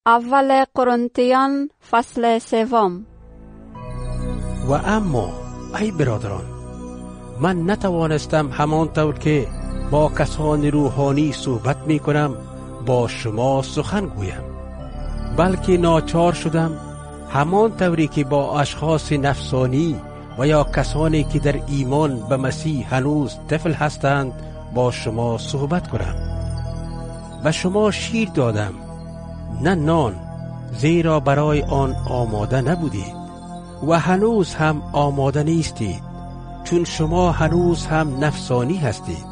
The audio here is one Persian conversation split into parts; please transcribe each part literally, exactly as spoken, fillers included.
اول قرنتیان فصل سوم. و اما ای برادران، من نتوانستم همانطور که با کسان روحانی صحبت می کنم با شما سخن گویم، بلکه ناچار شدم همانطوری که با اشخاص نفسانی و یا کسانی که در ایمان به مسیح هنوز طفل هستند با شما صحبت کنم. و شما شیر دادم نه نان، زیرا برای آن آماده نبودید و هنوز هم آماده نیستید، چون شما هنوز هم نفسانی هستید.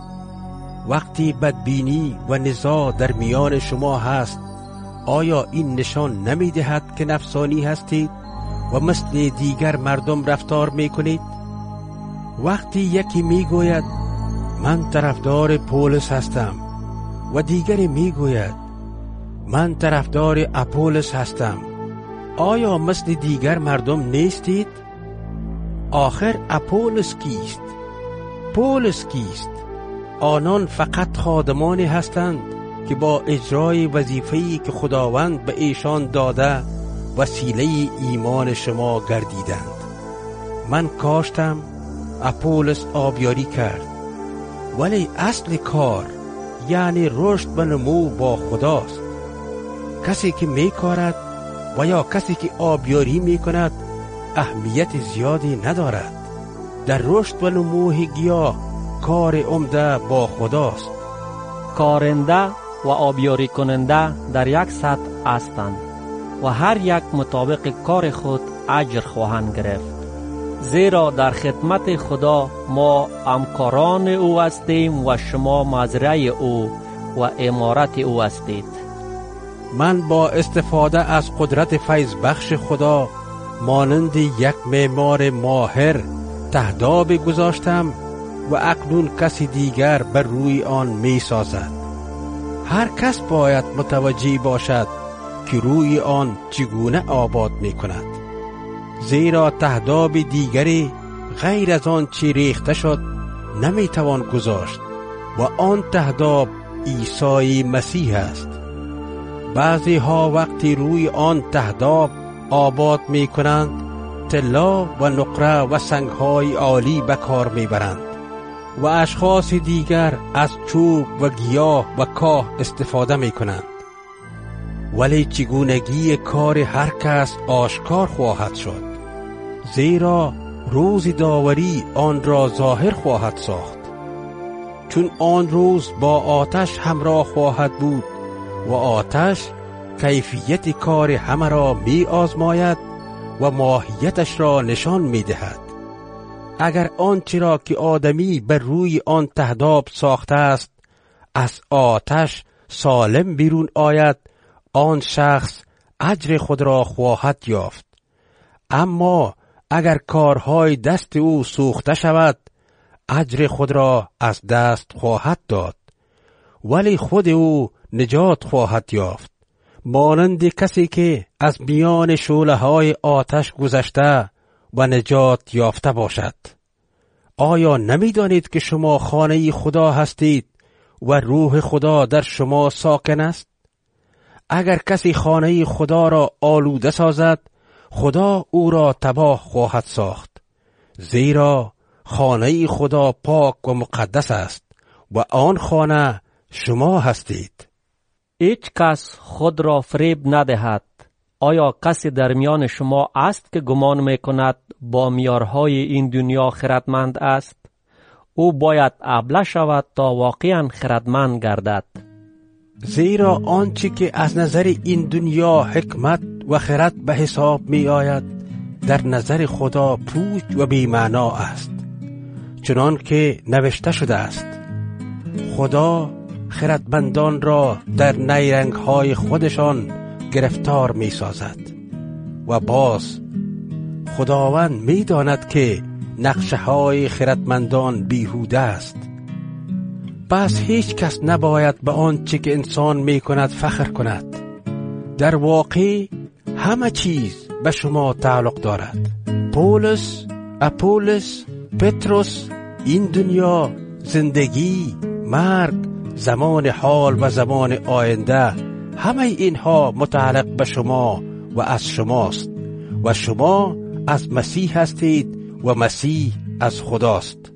وقتی بدبینی و نزاع در میان شما هست، آیا این نشان نمی دهد که نفسانی هستید و مثل دیگر مردم رفتار می کنید؟ وقتی یکی می گوید من طرفدار پولس هستم و دیگری می گوید من طرفدار اپولس هستم، آیا مثل دیگر مردم نیستید؟ آخر اپولس کیست؟ پولس کیست؟ آنان فقط خادمانی هستند که با اجرای وظیفه‌ای که خداوند به ایشان داده وسیله ایمان شما گردیدند. من کاشتم، اپولس آبیاری کرد، ولی اصل کار یعنی رشد و نمو با خداست. کسی که می کارد و یا کسی که آبیاری می کند اهمیت زیادی ندارد. در رشد و نمو گیاه کار عمده با خداست. کارنده و آبیاری کننده در یک سطح هستند و هر یک مطابق کار خود اجر خواهند گرفت، زیرا در خدمت خدا ما همکاران او هستیم و شما مزرعه او و امارت او هستید. من با استفاده از قدرت فیض بخش خدا مانند یک معمار ماهر تهداب گذاشتم و اکنون کسی دیگر بر روی آن می سازد. هر کس باید متوجه باشد که روی آن چگونه آباد می کند، زیرا تهداب دیگری غیر از آن چی ریخته شد نمی توان گذاشت و آن تهداب عیسی مسیح است. بعضی ها وقتی روی آن تهداب آباد می کنند طلا و نقره و سنگ های عالی به کار می برند و اشخاص دیگر از چوب و گیاه و کاه استفاده می کنند. ولی چگونگی کار هر کس آشکار خواهد شد، زیرا روز داوری آن را ظاهر خواهد ساخت، چون آن روز با آتش همراه خواهد بود و آتش کیفیت کار همه را می آزماید و ماهیتش را نشان می دهد. اگر آنچه را که آدمی بر روی آن تهداب ساخته است از آتش سالم بیرون آید، آن شخص اجر خود را خواهد یافت. اما اگر کارهای دست او سوخته شود، اجر خود را از دست خواهد داد، ولی خود او نجات خواهد یافت، مانند کسی که از میان شعله‌های آتش گذشته و نجات یافته باشد. آیا نمی‌دانید که شما خانه خدا هستید و روح خدا در شما ساکن است؟ اگر کسی خانه خدا را آلوده سازد، خدا او را تباه خواهد ساخت، زیرا خانه خدا پاک و مقدس است و آن خانه شما هستید. هیچ کس خود را فریب ندهد. آیا کسی در میان شما است که گمان میکند با معیارهای این دنیا خردمند است؟ او باید ابله شود تا واقعا خردمند گردد. زیرا آنچه که از نظر این دنیا حکمت و خرد به حساب می آید در نظر خدا پوچ و بی‌معنا است، چنان که نوشته شده است خدا خردمندان را در نیرنگ‌های خودشان گرفتار می سازد. و باز خداوند می داند که نقشه های خردمندان بیهوده است. پس هیچ کس نباید به آنچه که انسان می کند فخر کند. در واقع همه چیز به شما تعلق دارد. پولس، اپولس، پتروس، این دنیا، زندگی، مرگ، زمان حال و زمان آینده همه اینها متعلق به شما و از شماست و شما از مسیح هستید و مسیح از خداست.